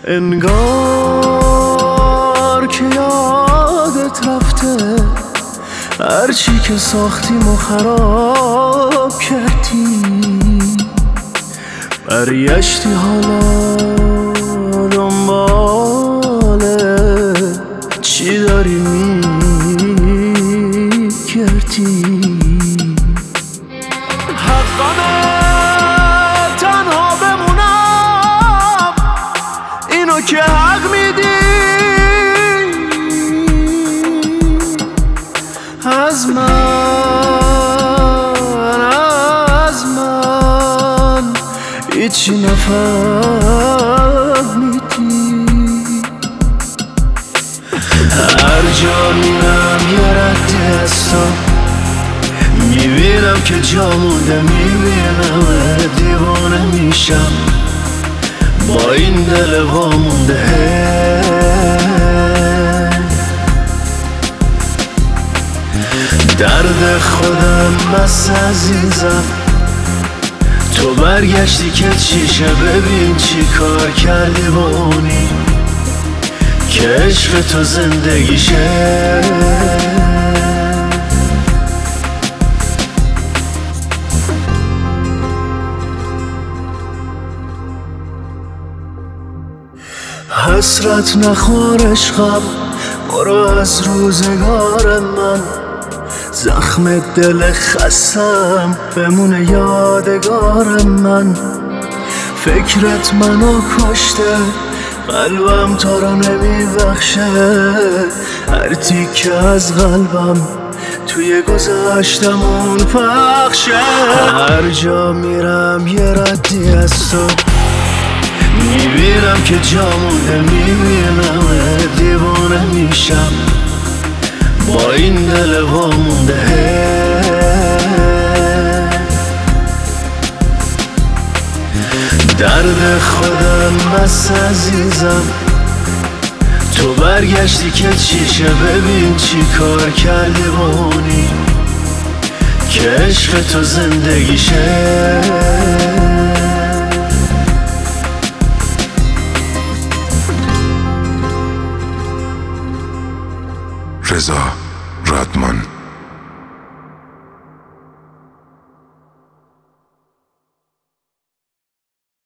انگار که یادت رفته هرچی که ساختیم و خراب کردی، برگشتی حالا دنباله چی داری میگردی؟ حقمه تنها بمونم، اینو که حق میدی. از من هیچی نفهمیدی. هر جا میرم یه ردی از تو میبینم که جا مونده، میبینم دیوانه میشم با این دل وامونده. درد خودم بس عزیزم، تو برگشتی که چیشه، ببین چی کار کردی با اونی که عشق تو زندگیشه. حسرت نخور عشقم، برو از روزگار من، زخم دل خستم بمونه یادگار من. فکرت منو کشته، قلبم تو رو نمیبخشه، هر تیکه از قلبم توی گذشتمون پخشه. هر جا میرم یه ردی از تو میبینم که جا مونده، میبینم دیوانه میشم با این دل وامونده. درد خودم بس عزیزم، تو برگشتی که چیشه، ببین چی کار کردی با اونی که عشق تو زندگیشه. رضا رادمان.